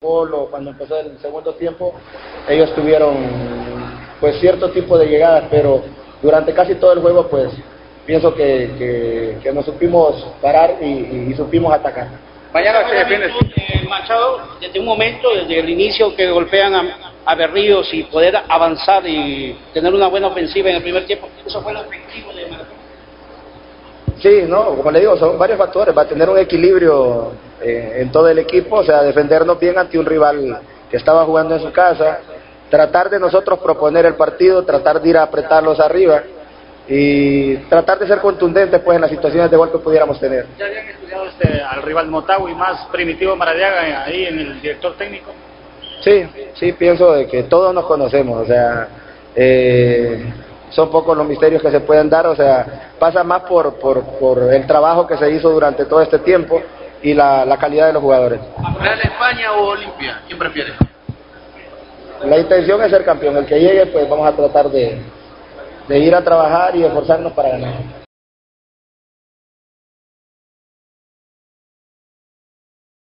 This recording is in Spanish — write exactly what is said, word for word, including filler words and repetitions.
gol o cuando empezó el segundo tiempo, ellos tuvieron pues cierto tipo de llegadas, pero durante casi todo el juego pues pienso que, que, que nos supimos parar y, y, y supimos atacar. Mañana se defiende. Eh, Machado, desde un momento, desde el inicio que golpean a, a Berríos y poder avanzar y tener una buena ofensiva en el primer tiempo, ¿eso fue el objetivo de Maratón? Sí, no, como le digo, son varios factores, va a tener un equilibrio eh, en todo el equipo, o sea, defendernos bien ante un rival que estaba jugando en su casa, tratar de nosotros proponer el partido, tratar de ir a apretarlos arriba y tratar de ser contundentes pues en las situaciones de gol que pudiéramos tener. ¿Ya habían estudiado este, al rivalOtagua y más PrimitivoMaradiaga ahí en el director técnico? Sí, sí, pienso de que todos nos conocemos, o sea, eh, son pocos los misterios que se pueden dar, o sea, pasa más por, por, por el trabajo que se hizo durante todo este tiempo y la, la calidad de los jugadores. ¿Real España o Olimpia? ¿Quién prefiere? La intención es ser campeón, el que llegue pues vamos a tratar de, de ir a trabajar y esforzarnos para ganar.